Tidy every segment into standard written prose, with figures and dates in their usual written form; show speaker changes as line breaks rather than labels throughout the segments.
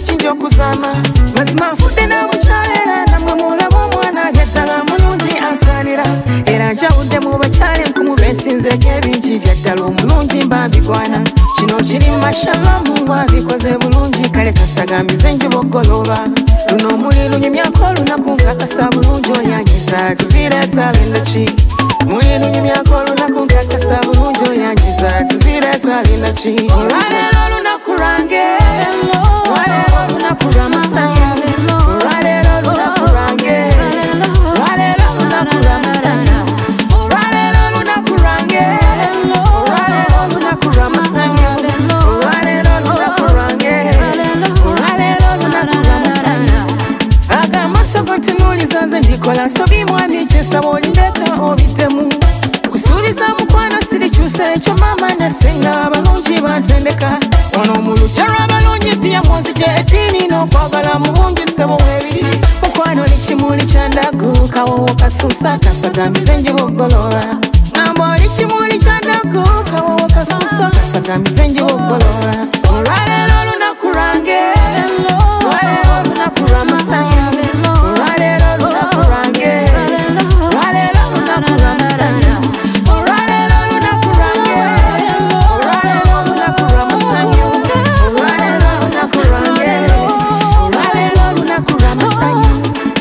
chinjo kuzama mazima fude na muchalera namwe mulabo mwana gatala mulungi asalira era njawudde mu bakyale nkumubesinze kebingi gaddala omulungi mbambigwana kino kiri mashallah Mungu abikoze bulungi kale kasagambize njibogoloba luno omuliro nyemyako olunaku nkakasa bulungi oyangiza tuvira talinaki muliro nyemyako olunaku nkakasa bulungi oyangiza tuvira talinaki olwaleero olunaku lwange olwaleero olunaku lwamasanya olwaleero olunaku lwange olwaleero olunaku lwamasanya olwaleero olunaku lwange olwaleero olunaku lwamasanya olwaleero olunaku lwange olwaleero olunaku lwamasanya agamaso gontunuuliza nze ndikola nsobi mwami kyesaba olindeka obitemu kusuubiza mukwana sirikyusa ekyo mama nasenga abalungi bantendeka ono mu lujja lw'abalungi diyamonzi gye eddiini n'okwagala mu bungi ssebo webiri mukwano oli kimuli kya ndagu kawowo kasuusa kasagambize njibogolola ngamba oli kimuli kya ndagu kawowo kasuusa kasagambize njibogolola olwaleero olunaku lwange olwaleero olunaku lwamasanya olwaleero olunaku lwange olwaleero olunaku lwamasanya olwaleero olunaku lwange olwaleero olunaku lwamasanya olwaleero olunaku lwange olwaleero olunaku lwamasanya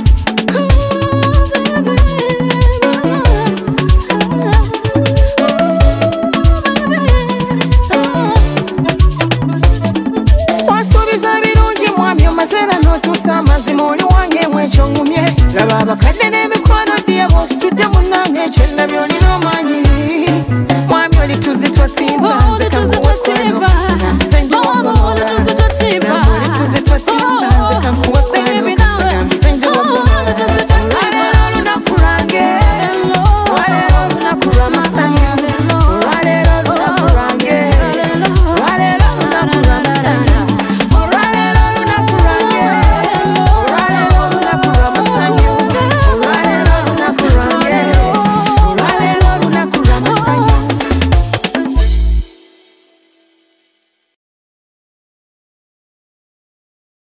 wasuubiza birungi mwami omazeera n'otuusa amazima oli wange mwekyo ngumye laba abakadde n'emikwano dye bw'ositudde munnange ekyo ndabyo olina